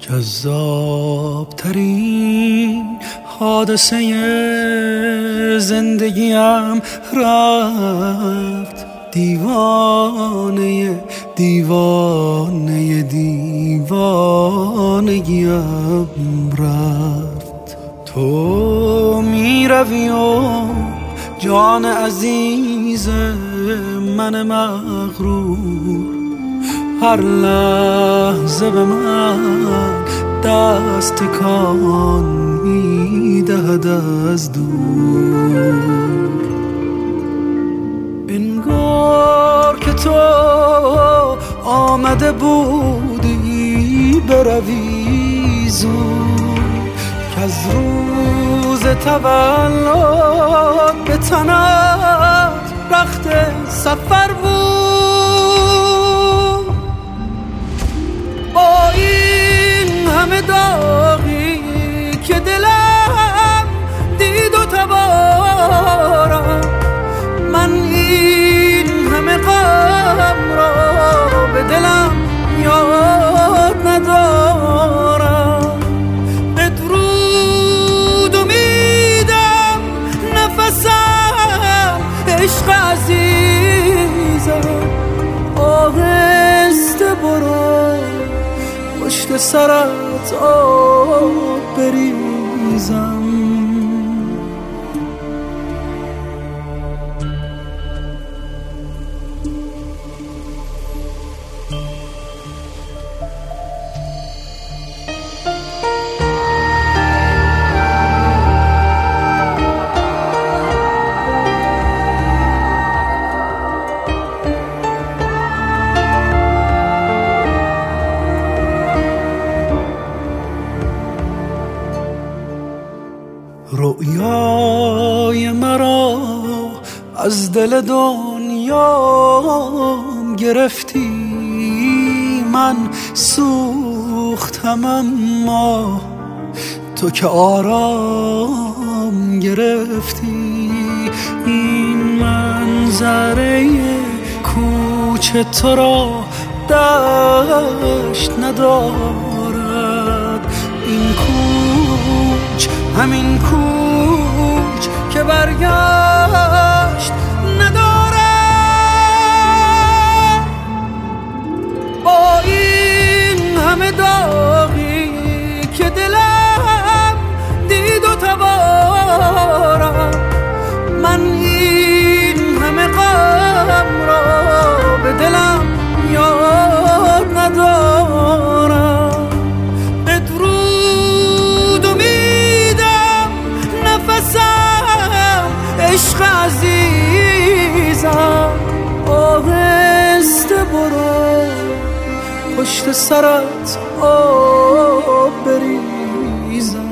جذابترین حادثه زندگیم رفت، دیوانه دیوانه دیوانگیم رفت. تو می روی و جان عزیز من مغرور هر لحظه به من دست تکان می‌دهد از دور. انگار که تو آمده بودی بروی زود، که از روز تولد به تنت رخت سفر بود. با این همه داغی که دلم دید و تبارم، من این همه غم را به دلم یاد ندارم. بدرود امیدم نفسم عشق عزیزم، آهسته برو پشت سرت آب بریزم. رویای مرا از دل دنیام گرفتی، من سوختم اما تو که آرام گرفتی. این منظره کوچه تو را دشت ندارد، این کوچ همین کوچ که برگشت ندارد. با این همه داغی که دلم دید و تبارم، من این همه غم را به دلم یاد ندارم. عشق عزیزم، آهسته برو پشت سرت آب بریزم.